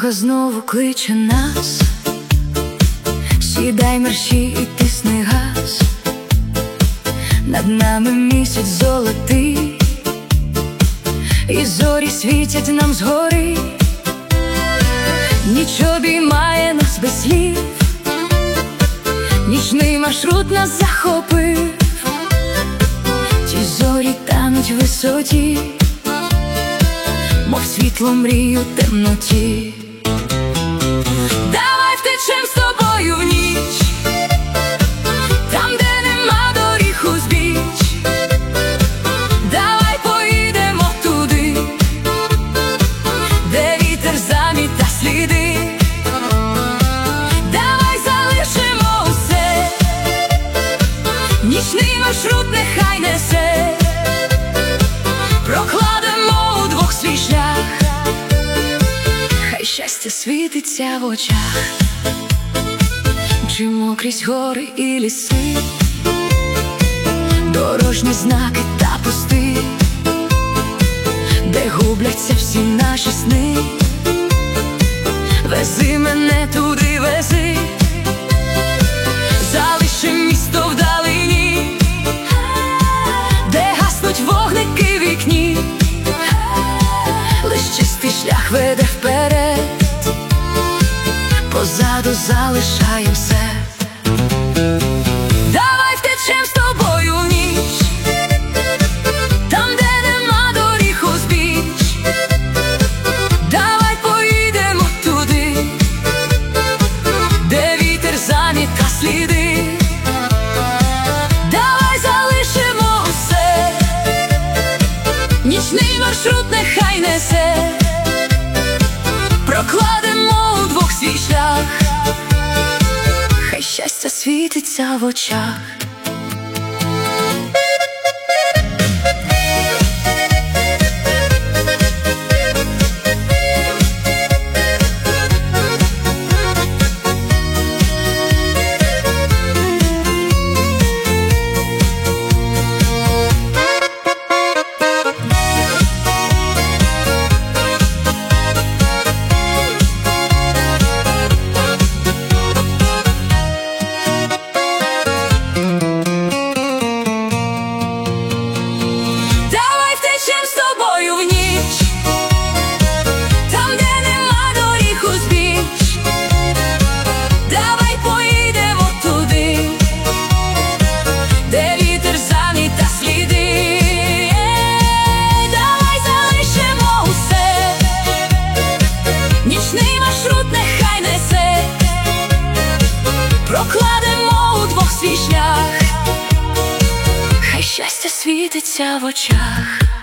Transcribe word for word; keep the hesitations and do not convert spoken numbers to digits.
Дорога знову кличе нас, сідай мерщій і тисни газ. Над нами місяць золотий, і зорі світять нам згори. Ніч обіймає нас без слів, нічний маршрут нас захопив. Ті зорі тануть в висоті, мов світло мрій у темноті. Давай втечем з тобою в ніч, там, де нема доріг узбіч. Давай поїдемо туди, де вітер заміта сліди. Давай залишимо усе, нічний маршрут нехай несе. Прокладемо удвох свій шлях, хай щастя світиться в очах. Мчимо крізь гори і ліси, дорожні знаки та пусти, де губляться всі наші сни. Вези мене туди, вези, залишим місто вдалині, де гаснуть вогники в вікні. Лиш чистий шлях веде вперед, позаду залишаєм все. Давай втечем з тобою в ніч, там, де нема доріг узбіч. Давай поїдемо туди, де вітер заміта сліди. Давай залишимо усе, нічний маршрут нехай несе. Прокладемо удвох свій шлях, хай щастя світиться в очах. Прокладемо удвох свій шлях, хай щастя світиться в очах.